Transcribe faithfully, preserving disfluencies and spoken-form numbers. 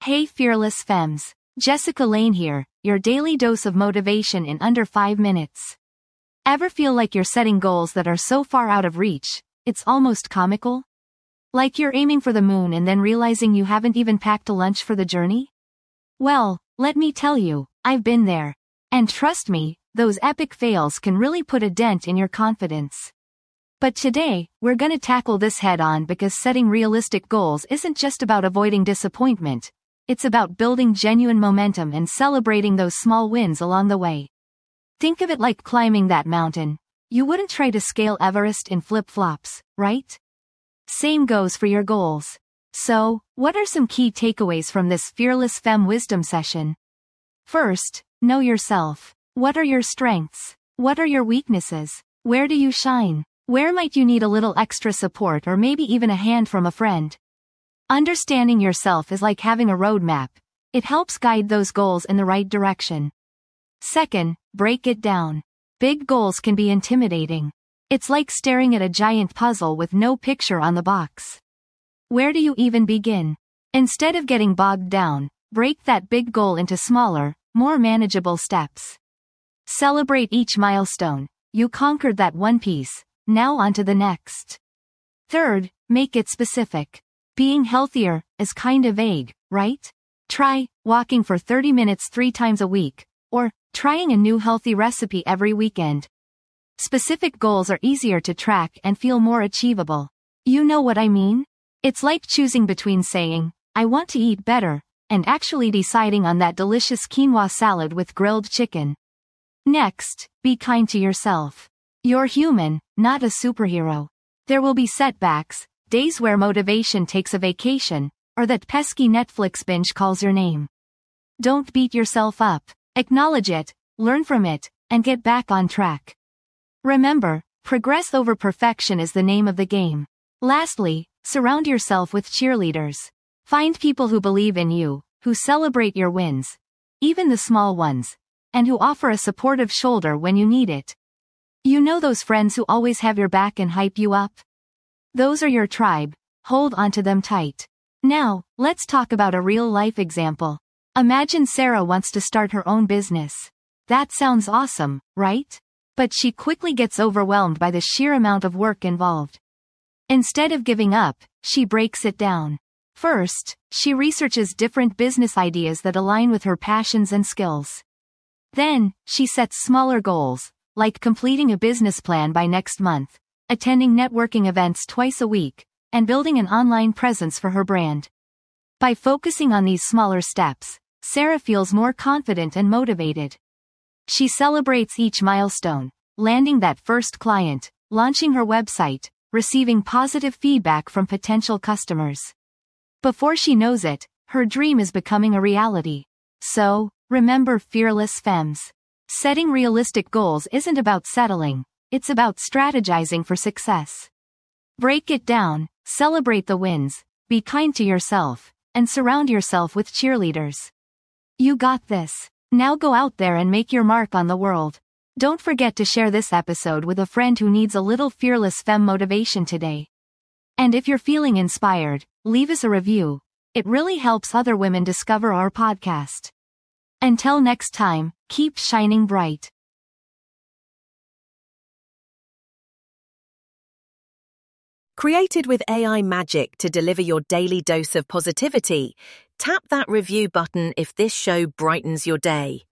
Hey fearless femmes, Jessica Lane here, your daily dose of motivation in under five minutes. Ever feel like you're setting goals that are so far out of reach, it's almost comical? Like you're aiming for the moon and then realizing you haven't even packed a lunch for the journey? Well, let me tell you, I've been there. And trust me, those epic fails can really put a dent in your confidence. But today, we're gonna tackle this head on because setting realistic goals isn't just about avoiding disappointment. It's about building genuine momentum and celebrating those small wins along the way. Think of it like climbing that mountain. You wouldn't try to scale Everest in flip-flops, right? Same goes for your goals. So, what are some key takeaways from this Fearless Femme Wisdom session? First, know yourself. What are your strengths? What are your weaknesses? Where do you shine? Where might you need a little extra support or maybe even a hand from a friend? Understanding yourself is like having a roadmap. It helps guide those goals in the right direction. Second, break it down. Big goals can be intimidating. It's like staring at a giant puzzle with no picture on the box. Where do you even begin? Instead of getting bogged down, break that big goal into smaller, more manageable steps. Celebrate each milestone. You conquered that one piece. Now on to the next. Third, make it specific. Being healthier is kinda vague, right? Try walking for thirty minutes three times a week, or trying a new healthy recipe every weekend. Specific goals are easier to track and feel more achievable. You know what I mean? It's like choosing between saying, I want to eat better, and actually deciding on that delicious quinoa salad with grilled chicken. Next, be kind to yourself. You're human, not a superhero. There will be setbacks, days where motivation takes a vacation, or that pesky Netflix binge calls your name. Don't beat yourself up. Acknowledge it, learn from it, and get back on track. Remember, progress over perfection is the name of the game. Lastly, surround yourself with cheerleaders. Find people who believe in you, who celebrate your wins, even the small ones, and who offer a supportive shoulder when you need it. You know those friends who always have your back and hype you up? Those are your tribe. Hold onto them tight. Now, let's talk about a real-life example. Imagine Sarah wants to start her own business. That sounds awesome, right? But she quickly gets overwhelmed by the sheer amount of work involved. Instead of giving up, she breaks it down. First, she researches different business ideas that align with her passions and skills. Then, she sets smaller goals, like completing a business plan by next month, attending networking events twice a week, and building an online presence for her brand. By focusing on these smaller steps, Sarah feels more confident and motivated. She celebrates each milestone, landing that first client, launching her website, receiving positive feedback from potential customers. Before she knows it, her dream is becoming a reality. So, remember fearless femmes. Setting realistic goals isn't about settling, it's about strategizing for success. Break it down, celebrate the wins, be kind to yourself, and surround yourself with cheerleaders. You got this. Now go out there and make your mark on the world. Don't forget to share this episode with a friend who needs a little fearless femme motivation today. And if you're feeling inspired, leave us a review. It really helps other women discover our podcast. Until next time, keep shining bright. Created with A I magic to deliver your daily dose of positivity, tap that review button if this show brightens your day.